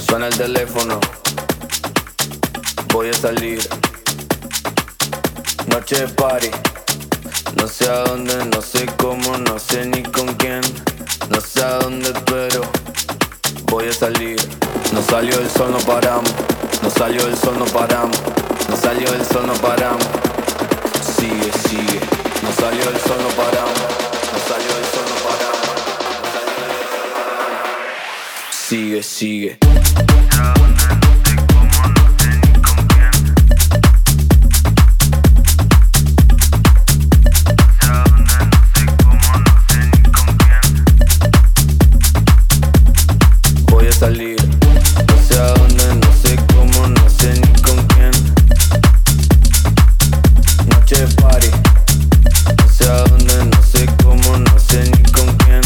Suena el teléfono, voy a salir. Noche de party, no sé a dónde, no sé cómo, no sé ni con quién. No sé a dónde, pero voy a salir. No salió el sol, no paramos. No salió el sol, no paramos. No salió el sol, no paramos. Sigue, sigue. No salió el sol, no paramos. No salió el sol, no paramos. No salió el sol, no paramos. Sigue, sigue. Salir, no sé a dónde, no sé cómo, no sé ni con quién. Noche de party, no sé a dónde, no sé cómo, no sé ni con quién.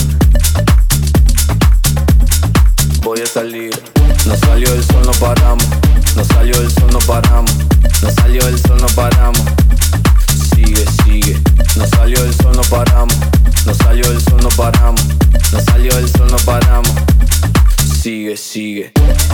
Voy a salir, no salió el sol, no paramos. No salió el sol, no paramos. No salió el sol, no paramos. Sigue, sigue. No salió el sol, no paramos. No salió el sol, no paramos. No salió el sol, no paramos. Sigue, sigue.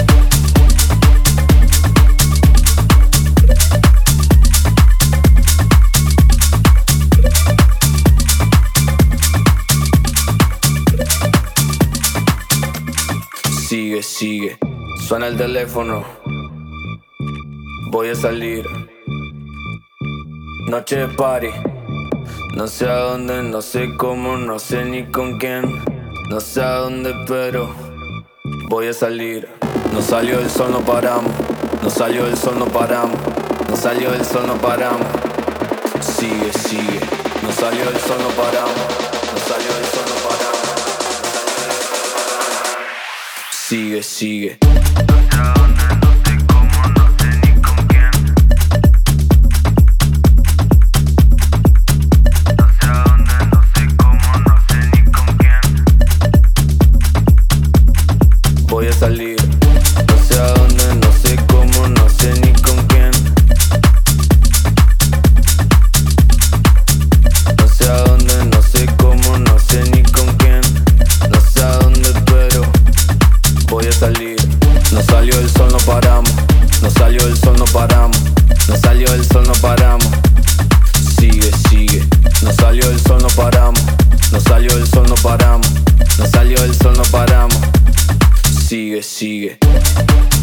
Sigue, sigue. Suena el teléfono, voy a salir. Noche de party, no sé a dónde, no sé cómo, no sé ni con quién. No sé a dónde, pero voy a salir. No salió el sol, no paramos. No salió el sol, no paramos. No salió el sol, no paramos. Sigue, sigue. No salió el sol, no paramos. No salió el sol, no paramos. Sigue, sigue. Voy a salir, no sé a dónde, no sé cómo, no sé ni con quién. No sé a dónde, no sé cómo, no sé ni con quién. No sé a dónde, pero voy a salir. No salió el sol, no paramos. No salió el sol, no paramos. No salió el sol, no paramos. Sigue, sigue. No salió el sol, no paramos. No salió el sol, no paramos. No salió el sol, no paramos. Sigue, sigue.